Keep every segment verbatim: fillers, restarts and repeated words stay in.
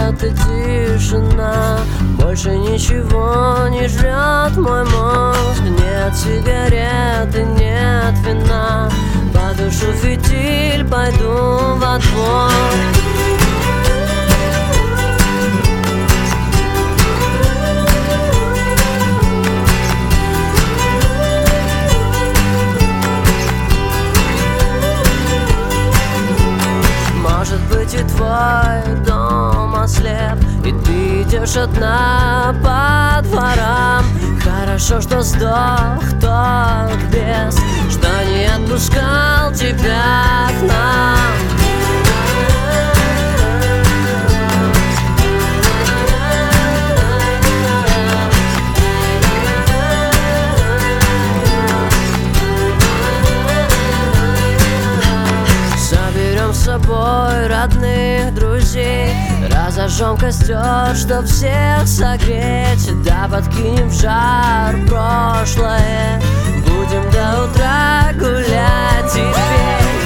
свет и тишина. Больше ничего не жрет мой мозг. Нет сигарет и нет вина. Потушу фитиль, пойду во двор. Может быть, и твой дом ослеп, и ты идешь одна по дворам. Хорошо, что сдох тот бес, что не отпускал тебя к нам. Соберем с собой родных друзей, разожжем костер, чтоб всех согреть. Да подкинем в жар прошлое, будем до утра гулять и петь.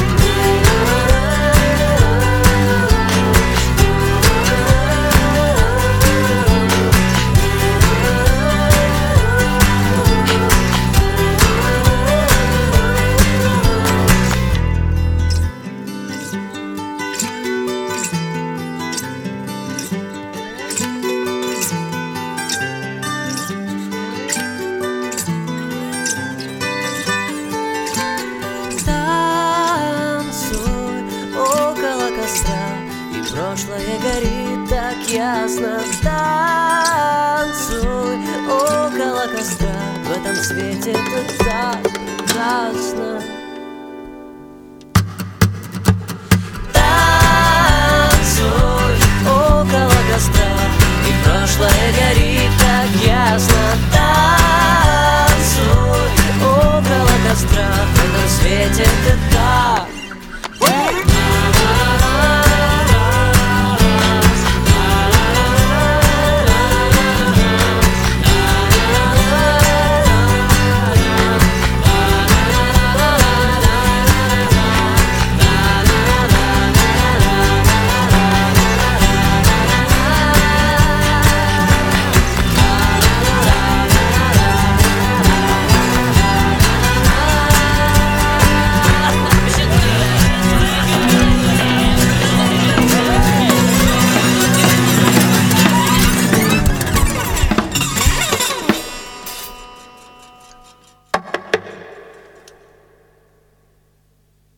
Прошлое горит так ясно. Танцуй около костра, в этом свете тут так прекрасно.